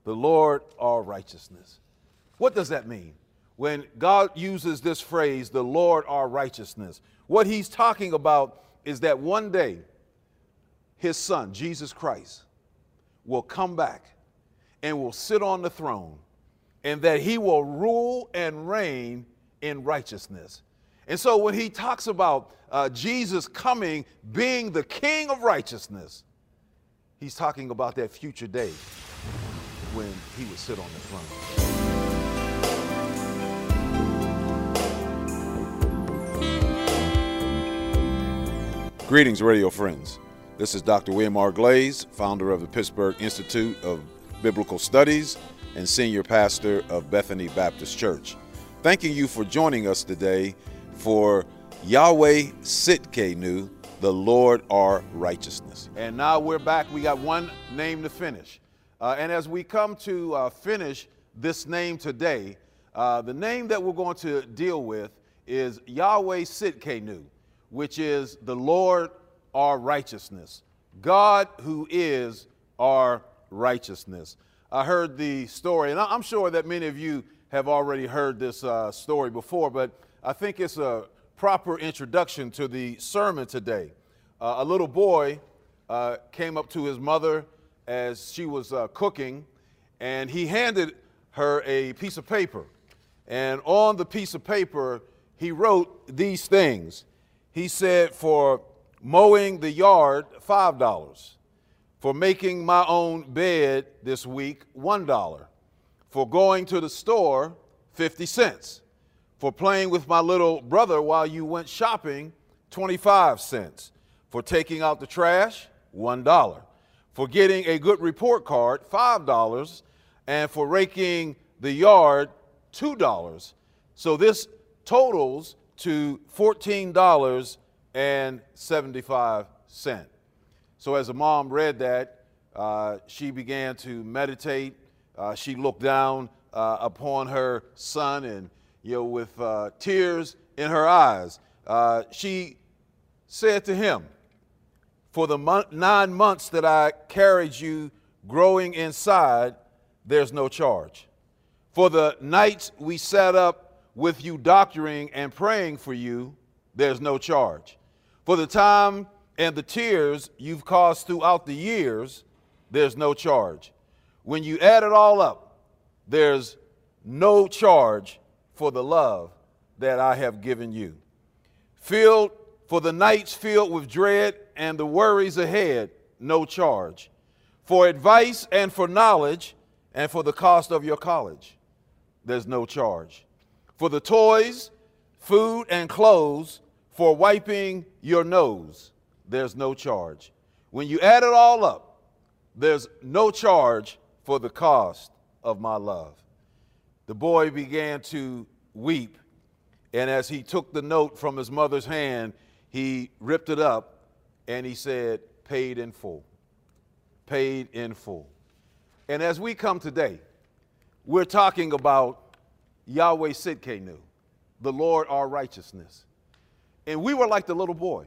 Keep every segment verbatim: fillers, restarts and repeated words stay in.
The Lord our righteousness. What does that mean? When God uses this phrase, the Lord our righteousness, what he's talking about is that one day his son, Jesus Christ, will come back and will sit on the throne, and that he will rule and reign in righteousness. And so when he talks about uh, Jesus coming, being the King of righteousness, he's talking about that future day when he would sit on the throne. Greetings, radio friends. This is Doctor William R. Glaze, founder of the Pittsburgh Institute of Biblical Studies and senior pastor of Bethany Baptist Church. Thanking you for joining us today for Yahweh Tsidkenu, the Lord our righteousness. And now we're back. We got one name to finish. Uh, and as we come to uh, finish this name today, uh, the name that we're going to deal with is Yahweh Tsidkenu, which is the Lord our righteousness. God who is our righteousness. I heard the story, and I'm sure that many of you have already heard this uh, story before, but I think it's a proper introduction to the sermon today. Uh, a little boy uh, came up to his mother as she was uh, cooking, and he handed her a piece of paper. And on the piece of paper, he wrote these things. He said, for mowing the yard, five dollars. For making my own bed this week, one dollar. For going to the store, fifty cents. For playing with my little brother while you went shopping, twenty-five cents. For taking out the trash, one dollar. For getting a good report card, five dollars. And for raking the yard, two dollars. So this totals to fourteen dollars and seventy-five cents. So as the mom read that, uh, she began to meditate. Uh, she looked down uh, upon her son, and you know, with uh, tears in her eyes, uh, she said to him, for the mon- nine months that I carried you growing inside, there's no charge. For the nights we sat up with you doctoring and praying for you, there's no charge. For the time and the tears you've caused throughout the years, there's no charge. When you add it all up, there's no charge for the love that I have given you. Filled for the nights filled with dread and the worries ahead, no charge. For advice and for knowledge and for the cost of your college, there's no charge. For the toys, food, and clothes, for wiping your nose, there's no charge. When you add it all up, there's no charge for the cost of my love. The boy began to weep, and as he took the note from his mother's hand, he ripped it up and he said, paid in full. Paid in full. And as we come today, we're talking about Yahweh Tsidkenu, the Lord our righteousness. And we were like the little boy.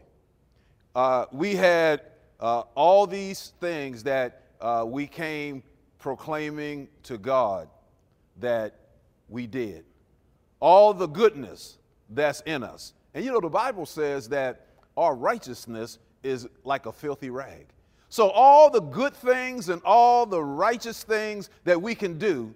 Uh, we had uh, all these things that uh, we came proclaiming to God that we did. All the goodness that's in us. And you know, the Bible says that our righteousness is like a filthy rag. So all the good things and all the righteous things that we can do,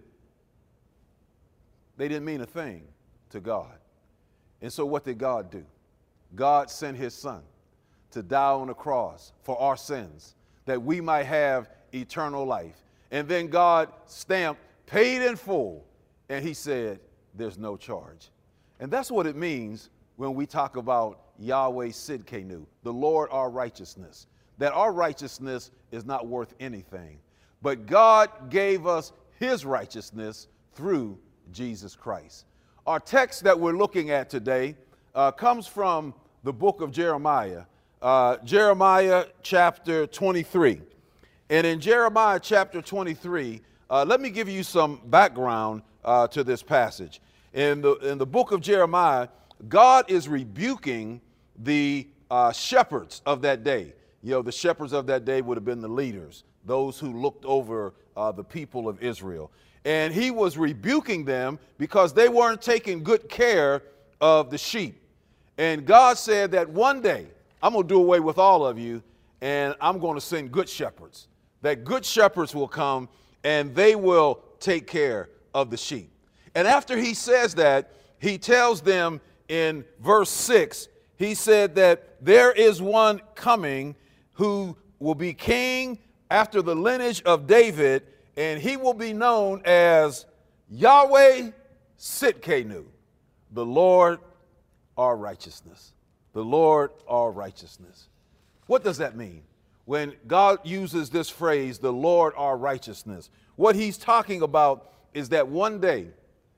they didn't mean a thing to God. And so what did God do? God sent his son to die on the cross for our sins, that we might have eternal life. And then God stamped, paid in full, and he said, there's no charge. And that's what it means when we talk about Yahweh Tsidkenu, the Lord our righteousness, that our righteousness is not worth anything. But God gave us his righteousness through Jesus Christ. Our text that we're looking at today uh, comes from the book of Jeremiah, uh, Jeremiah chapter twenty-three. And in Jeremiah chapter twenty-three, uh, let me give you some background uh, to this passage. In the, in the book of Jeremiah, God is rebuking the uh, shepherds of that day. You know, the shepherds of that day would have been the leaders, those who looked over uh, the people of Israel. And he was rebuking them because they weren't taking good care of the sheep. And God said that one day, I'm going to do away with all of you, and I'm going to send good shepherds. That good shepherds will come, and they will take care of the sheep. And after he says that, he tells them in verse six, he said that there is one coming who will be king after the lineage of David, and he will be known as Yahweh Sitkenu, the Lord our righteousness. The Lord our righteousness. What does that mean? When God uses this phrase, the Lord our righteousness, what he's talking about is that one day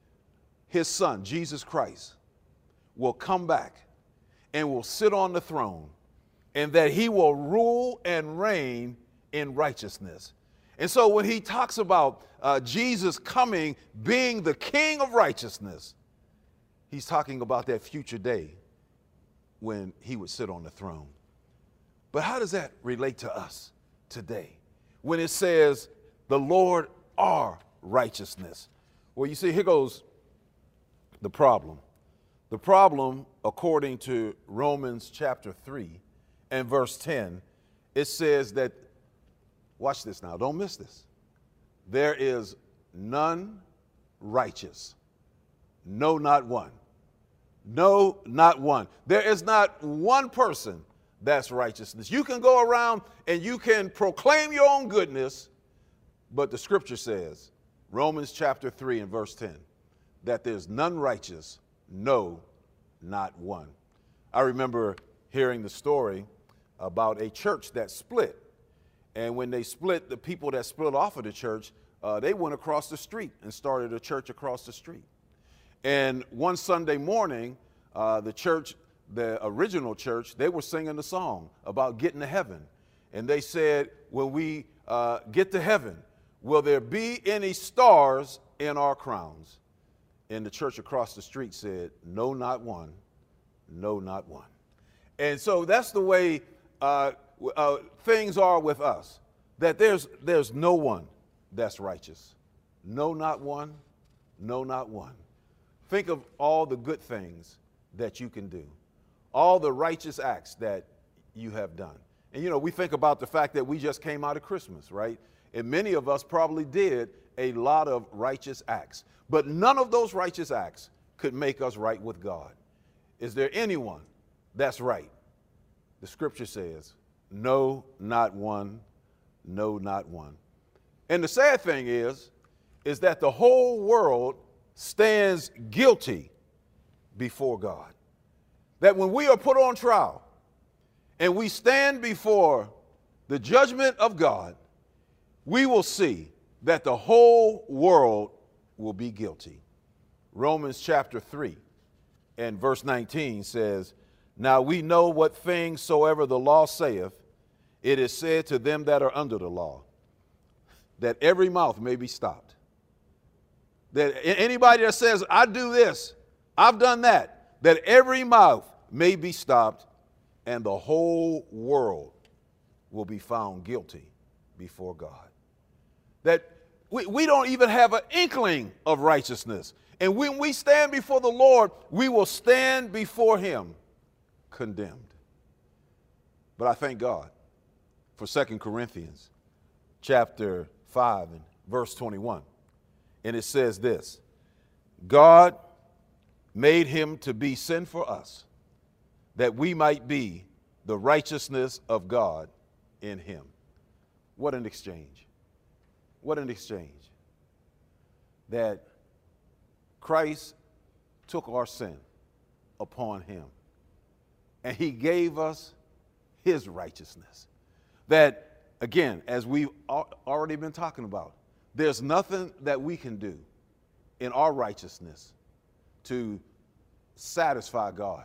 his son, Jesus Christ, will come back and will sit on the throne, and that he will rule and reign in righteousness. And so when he talks about uh, Jesus coming, being the King of righteousness, he's talking about that future day when he would sit on the throne. But how does that relate to us today when it says the Lord our righteousness? Well, you see, here goes the problem. The problem, according to Romans chapter three and verse ten, it says that, watch this now, don't miss this. There is none righteous. No, not one. No, not one. There is not one person that's righteousness. You can go around and you can proclaim your own goodness, but the scripture says, Romans chapter three and verse ten, that there's none righteous, no, not one. I remember hearing the story about a church that split. And when they split, the people that split off of the church, uh, they went across the street and started a church across the street. And one Sunday morning, uh, the church, the original church, they were singing the song about getting to heaven. And they said, when we uh, get to heaven, will there be any stars in our crowns? And the church across the street said, no, not one. No, not one. And so that's the way uh, uh, things are with us, that there's, there's no one that's righteous. No, not one. No, not one. Think of all the good things that you can do, all the righteous acts that you have done. And, you know, we think about the fact that we just came out of Christmas, right? And many of us probably did a lot of righteous acts, but none of those righteous acts could make us right with God. Is there anyone that's right? The scripture says, no, not one. No, not one. And the sad thing is, is that the whole world stands guilty before God. That when we are put on trial and we stand before the judgment of God, we will see that the whole world will be guilty. Romans chapter three and verse nineteen says, now we know what things soever the law saith, it is said to them that are under the law, that every mouth may be stopped. That anybody that says, I do this, I've done that, that every mouth may be stopped, and the whole world will be found guilty before God. That we, we don't even have an inkling of righteousness. And when we stand before the Lord, we will stand before him condemned. But I thank God for Second Corinthians chapter five and verse twenty-one. And it says this, God made him to be sin for us, that we might be the righteousness of God in him. What an exchange. What an exchange. That Christ took our sin upon him, and he gave us his righteousness. That, again, as we've already been talking about, there's nothing that we can do in our righteousness to satisfy God.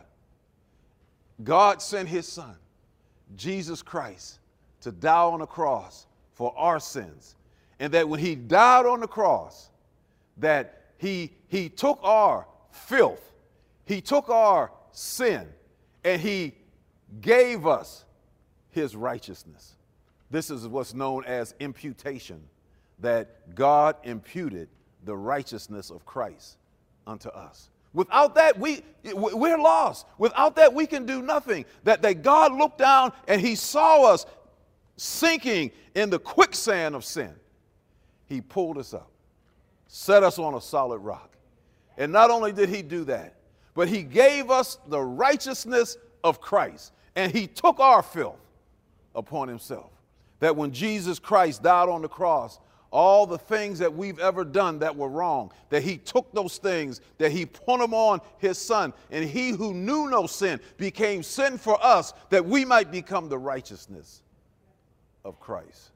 God sent his son, Jesus Christ, to die on the cross for our sins. And that when he died on the cross, that he, he took our filth, he took our sin, and he gave us his righteousness. This is what's known as imputation. that God imputed the righteousness of Christ unto us. Without that, we, we're lost. Without that, we can do nothing. That, that God looked down and he saw us sinking in the quicksand of sin. He pulled us up, set us on a solid rock. And not only did he do that, but he gave us the righteousness of Christ. And he took our filth upon himself. That when Jesus Christ died on the cross, all the things that we've ever done that were wrong, that he took those things, that he put them on his son, and he who knew no sin became sin for us, that we might become the righteousness of Christ.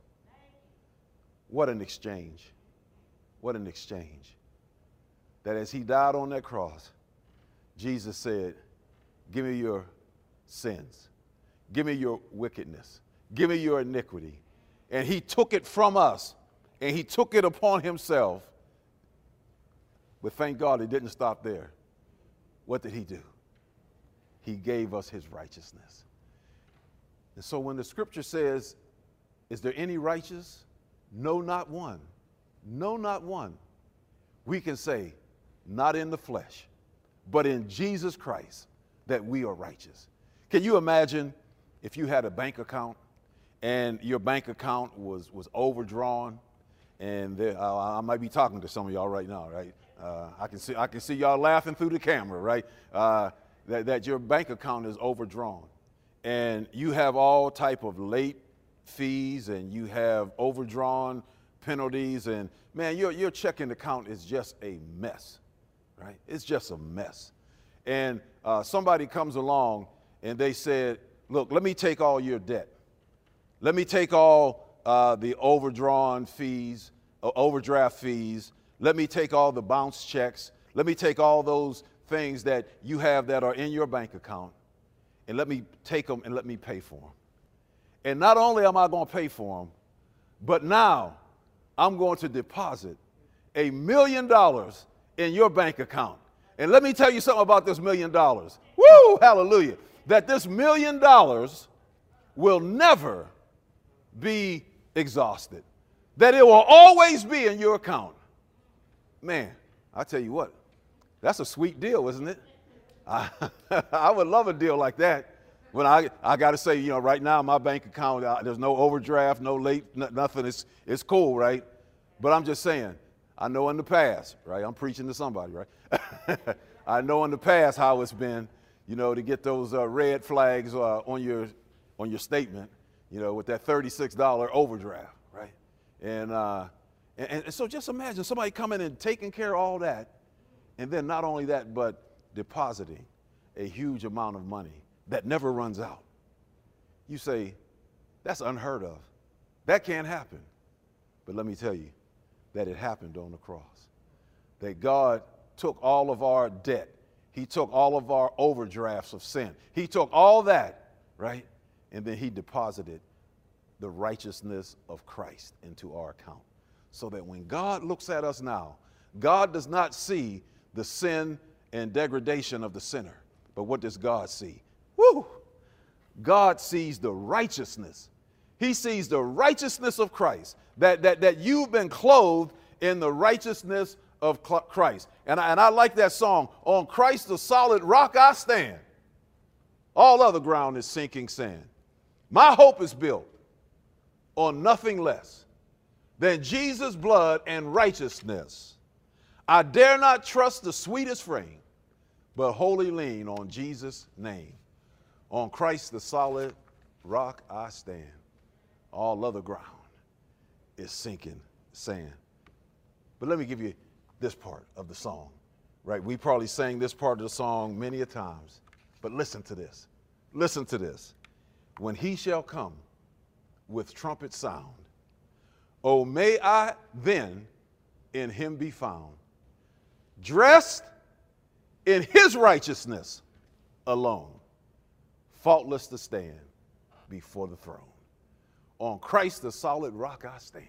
What an exchange. What an exchange. That as he died on that cross, Jesus said, give me your sins. Give me your wickedness. Give me your iniquity. And he took it from us. And he took it upon himself. But thank God it didn't stop there. What did he do? He gave us his righteousness. And so when the scripture says, is there any righteous? No, not one. No, not one. We can say, not in the flesh, but in Jesus Christ, that we are righteous. Can you imagine if you had a bank account and your bank account was, was overdrawn? And there, uh, I might be talking to some of y'all right now, right? Uh, I can see I can see y'all laughing through the camera, right? Uh, that, that your bank account is overdrawn, and you have all type of late fees, and you have overdrawn penalties, and man, your your checking account is just a mess, right? It's just a mess. And uh, somebody comes along and they said, "Look, let me take all your debt. Let me take all." Uh, the overdrawn fees, uh, overdraft fees. Let me take all the bounce checks. Let me take all those things that you have that are in your bank account, and let me take them and let me pay for them. And not only am I going to pay for them, but now I'm going to deposit a million dollars in your bank account. And let me tell you something about this million dollars. Woo, hallelujah. That this million dollars will never be exhausted, that it will always be in your account. Man, I tell you what, that's a sweet deal, isn't it? I, I would love a deal like that. When I, I got to say, you know, right now my bank account, uh, there's no overdraft, no late, n- nothing. It's, it's cool, right? But I'm just saying, I know in the past, right? I'm preaching to somebody, right? I know in the past how it's been, you know, to get those uh, red flags uh, on your on your statement. You know, with that thirty-six dollars overdraft, right? And, uh, and and so just imagine somebody coming and taking care of all that, and then not only that, but depositing a huge amount of money that never runs out. You say, that's unheard of. That can't happen. But let me tell you that it happened on the cross. That God took all of our debt. He took all of our overdrafts of sin. He took all that, right? And then he deposited the righteousness of Christ into our account. So that when God looks at us now, God does not see the sin and degradation of the sinner. But what does God see? Woo! God sees the righteousness. He sees the righteousness of Christ. That, that, that you've been clothed in the righteousness of Christ. And I, and I like that song, on Christ the solid rock I stand. All other ground is sinking sand. My hope is built on nothing less than Jesus' blood and righteousness. I dare not trust the sweetest frame, but wholly lean on Jesus' name. On Christ the solid rock I stand. All other ground is sinking sand. But let me give you this part of the song, right? We probably sang this part of the song many a times, but listen to this. Listen to this. When he shall come with trumpet sound, oh, may I then in him be found, dressed in his righteousness alone, faultless to stand before the throne. On Christ the solid rock I stand.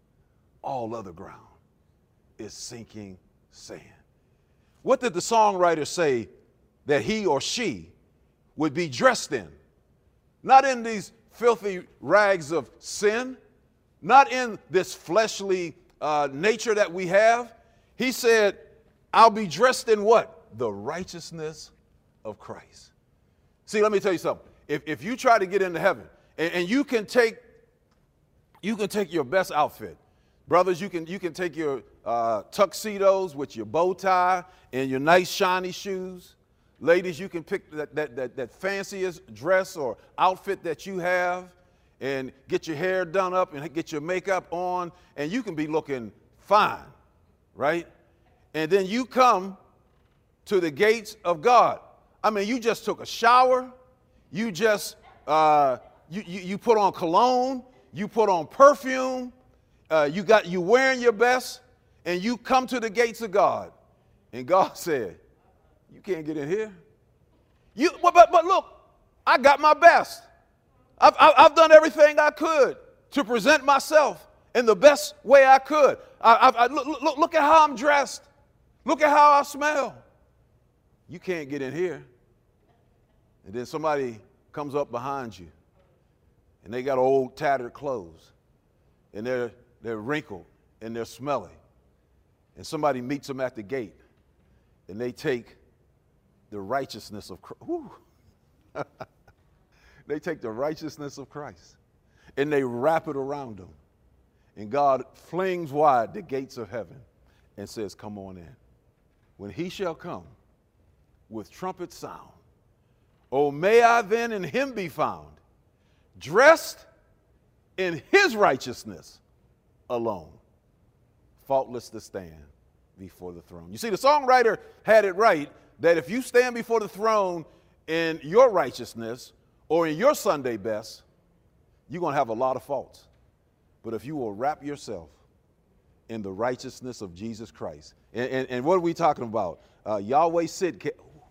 All other ground is sinking sand. What did the songwriter say that he or she would be dressed in? Not in these filthy rags of sin, not in this fleshly uh, nature that we have. He said, I'll be dressed in what? The righteousness of Christ. See, let me tell you something. If, if you try to get into heaven, and, and you can take you can take your best outfit. Brothers, you can you can take your uh, tuxedos with your bow tie and your nice shiny shoes. Ladies, you can pick that, that, that, that fanciest dress or outfit that you have and get your hair done up and get your makeup on, and you can be looking fine, right? And then you come to the gates of God. I mean, you just took a shower. You just, uh, you, you, you put on cologne. You put on perfume. Uh, you got, you wearing your best, and you come to the gates of God. And God said, you can't get in here. You, but, but, but look, I got my best. I've, I've done everything I could to present myself in the best way I could. I, I, I, look, look, look at how I'm dressed. Look at how I smell. You can't get in here. And then somebody comes up behind you, and they got old tattered clothes, and they're, they're wrinkled, and they're smelly. And somebody meets them at the gate, and they take the righteousness of Christ. They take the righteousness of Christ, and they wrap it around them. And God flings wide the gates of heaven and says, come on in. When he shall come with trumpet sound, oh, may I then in him be found, dressed in his righteousness alone, faultless to stand before the throne. You see, the songwriter had it right that if you stand before the throne in your righteousness or in your Sunday best, you're going to have a lot of faults. But if you will wrap yourself in the righteousness of Jesus Christ, and, and, and what are we talking about? Uh, Yahweh Sid,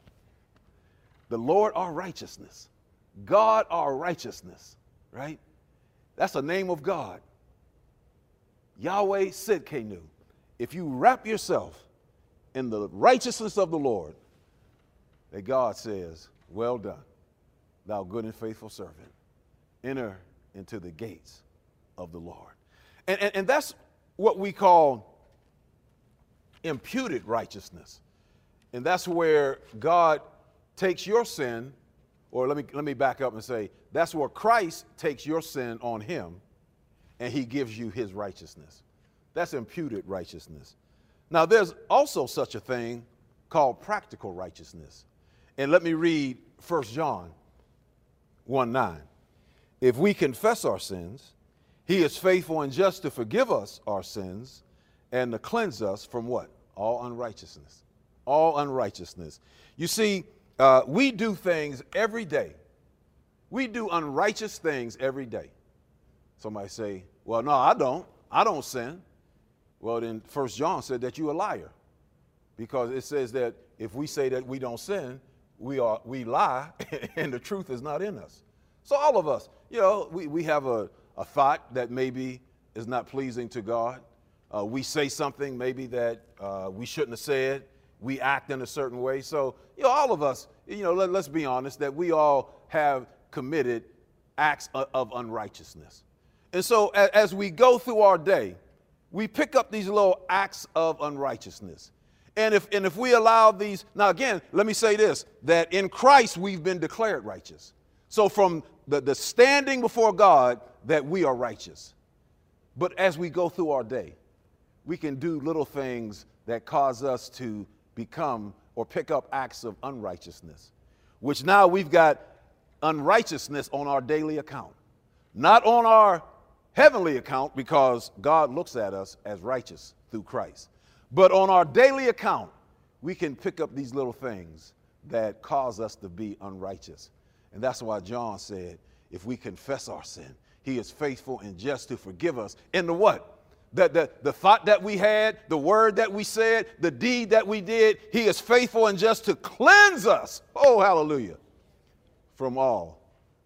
the Lord our righteousness, God our righteousness, right? That's the name of God. Yahweh Sidkenu. If you wrap yourself in the righteousness of the Lord, that God says, well done, thou good and faithful servant. Enter into the gates of the Lord. And, and, and that's what we call imputed righteousness. And that's where God takes your sin, or let me, let me back up and say, that's where Christ takes your sin on him and he gives you his righteousness. That's imputed righteousness. Now, there's also such a thing called practical righteousness. And let me read First John one nine. If we confess our sins, he is faithful and just to forgive us our sins and to cleanse us from what? All unrighteousness. All unrighteousness. You see, uh, we do things every day. We do unrighteous things every day. Somebody say, well, no, I don't. I don't sin. Well, then First John said that you're a liar, because it says that if we say that we don't sin, we are we lie and the truth is not in us. So all of us, you know, we, we have a, a thought that maybe is not pleasing to God. Uh, we say something maybe that uh, we shouldn't have said. We act in a certain way. So, you know, all of us, you know, let, let's be honest that we all have committed acts of, of unrighteousness. And so as, as we go through our day, we pick up these little acts of unrighteousness. And if, and if we allow these, now again, let me say this, that in Christ we've been declared righteous. So from the, the standing before God that we are righteous. But as we go through our day, we can do little things that cause us to become or pick up acts of unrighteousness, which now we've got unrighteousness on our daily account, not on our heavenly account, because God looks at us as righteous through Christ. But on our daily account, we can pick up these little things that cause us to be unrighteous. And that's why John said, if we confess our sin, he is faithful and just to forgive us. And the what? The, the, the thought that we had, the word that we said, the deed that we did, he is faithful and just to cleanse us. Oh, hallelujah. From all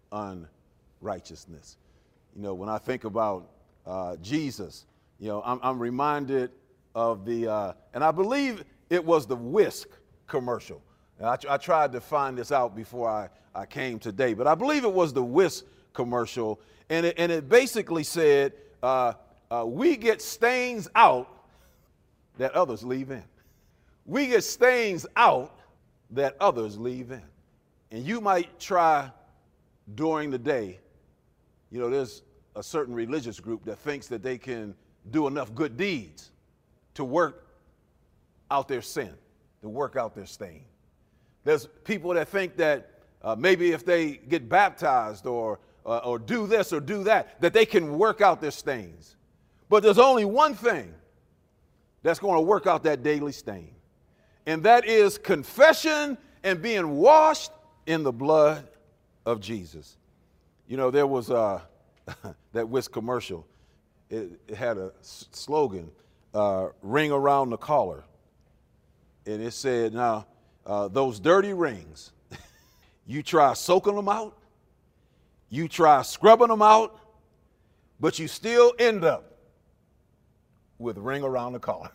unrighteousness. You know, when I think about uh, Jesus, you know, I'm, I'm reminded of the, uh, and I believe it was the Whisk commercial. And I, I tried to find this out before I, I came today, but I believe it was the Whisk commercial. And it, and it basically said, uh, uh, we get stains out that others leave in. We get stains out that others leave in. And you might try during the day, you know, there's a certain religious group that thinks that they can do enough good deeds to work out their sin, to work out their stain. There's people that think that uh, maybe if they get baptized or, uh, or do this or do that, that they can work out their stains. But there's only one thing that's going to work out that daily stain, and that is confession and being washed in the blood of Jesus. You know, there was uh, that Whisk commercial. It, it had a s- slogan, uh, ring around the collar. And it said, now, uh, those dirty rings, you try soaking them out, you try scrubbing them out, but you still end up with ring around the collar.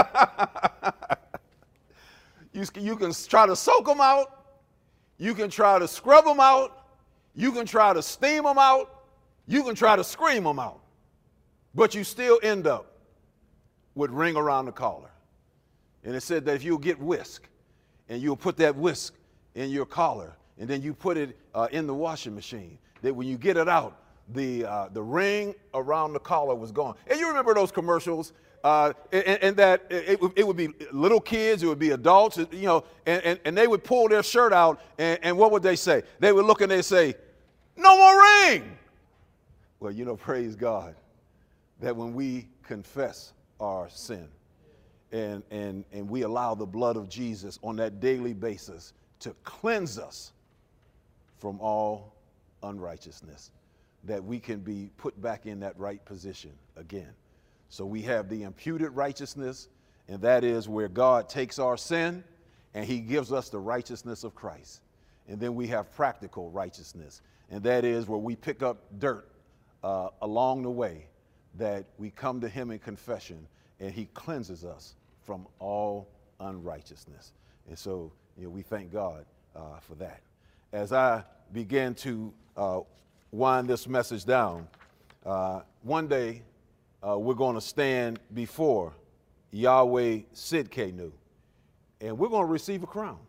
you, you can try to soak them out, you can try to scrub them out, you can try to steam them out, you can try to scream them out, but you still end up with ring around the collar. And it said that if you'll get whisk and you'll put that whisk in your collar and then you put it uh, in the washing machine, that when you get it out, the uh, the ring around the collar was gone. And you remember those commercials, uh, and, and that it, it would be little kids, it would be adults, you know, and, and, and they would pull their shirt out, and, and what would they say? They would look and they'd say, no more ring. Well, you know, praise God, that when we confess our sin and, and, and we allow the blood of Jesus on that daily basis to cleanse us from all unrighteousness, that we can be put back in that right position again. So we have the imputed righteousness, and that is where God takes our sin and he gives us the righteousness of Christ. And then we have practical righteousness, and that is where we pick up dirt uh, along the way, that we come to him in confession and he cleanses us from all unrighteousness. And so, you know, we thank God uh, for that. As I began to uh, wind this message down, uh, one day uh, we're going to stand before Yahweh Sidkenu, and we're going to receive a crown.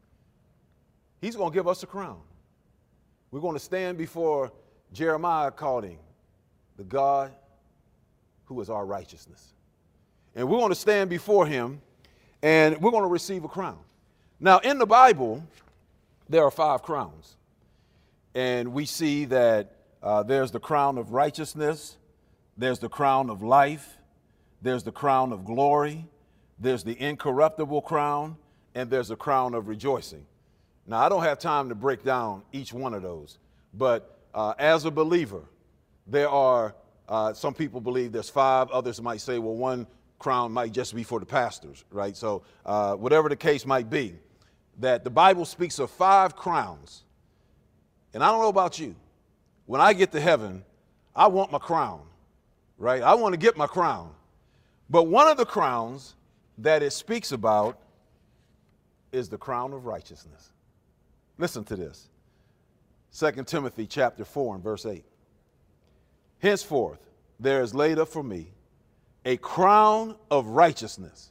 He's going to give us a crown. We're going to stand before Jeremiah, called him the God who is our righteousness. And we're going to stand before him, and we're going to receive a crown. Now, in the Bible, there are five crowns. And we see that uh, there's the crown of righteousness, there's the crown of life, there's the crown of glory, there's the incorruptible crown, and there's a crown of rejoicing. Now, I don't have time to break down each one of those, but uh, as a believer, there are, uh, some people believe there's five, others might say, well, one crown might just be for the pastors, right? So uh, whatever the case might be, that the Bible speaks of five crowns. And I don't know about you, when I get to heaven, I want my crown, right? I want to get my crown. But one of the crowns that it speaks about is the crown of righteousness. Listen to this. Second Timothy chapter four and verse eight. Henceforth, there is laid up for me a crown of righteousness,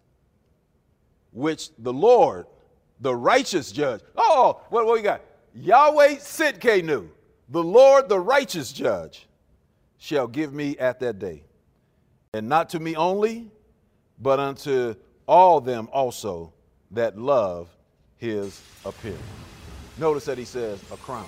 which the Lord, the righteous judge. Oh, what, what we got? Yahweh Sidkenu, the Lord, the righteous judge, shall give me at that day. And not to me only, but unto all them also that love his appearing. Notice that he says a crown.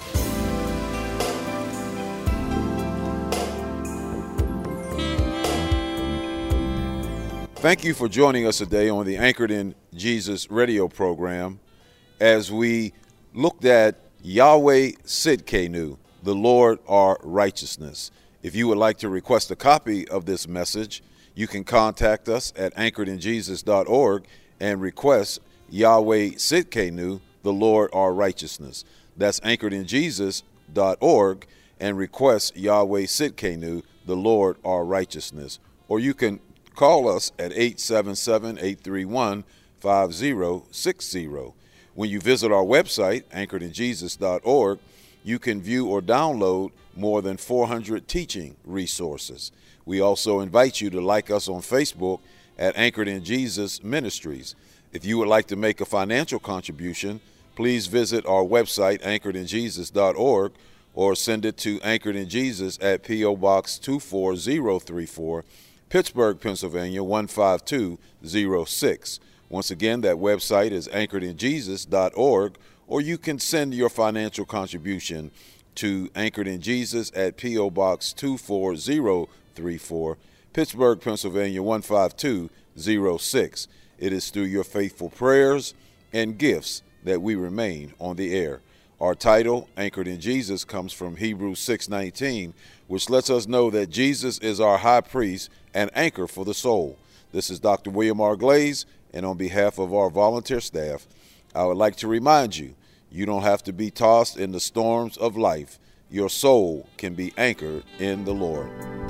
Thank you for joining us today on the Anchored in Jesus radio program as we looked at Yahweh Sidkenu, the Lord our righteousness. If you would like to request a copy of this message, you can contact us at anchored in jesus dot org and request Yahweh Sidkenu, the Lord our righteousness. That's anchored in jesus dot org and request Yahweh Sidkenu, the Lord our righteousness. Or you can call us at eight seven seven, eight three one, five zero six zero. When you visit our website, anchored in jesus dot org, you can view or download more than four hundred teaching resources. We also invite you to like us on Facebook at Anchored in Jesus Ministries. If you would like to make a financial contribution, please visit our website, anchored in jesus dot org, or send it to Anchored in Jesus at P O. Box two four zero three four, Pittsburgh, Pennsylvania one five two zero six. Once again, that website is anchored in jesus dot org, or you can send your financial contribution to Anchored in Jesus at P O. Box two four zero three four, Pittsburgh, Pennsylvania one five two zero six. It is through your faithful prayers and gifts that we remain on the air. Our title, Anchored in Jesus, comes from Hebrews six nineteen, which lets us know that Jesus is our high priest and anchor for the soul. This is Doctor William R. Glaze, and on behalf of our volunteer staff, I would like to remind you, you don't have to be tossed in the storms of life. Your soul can be anchored in the Lord.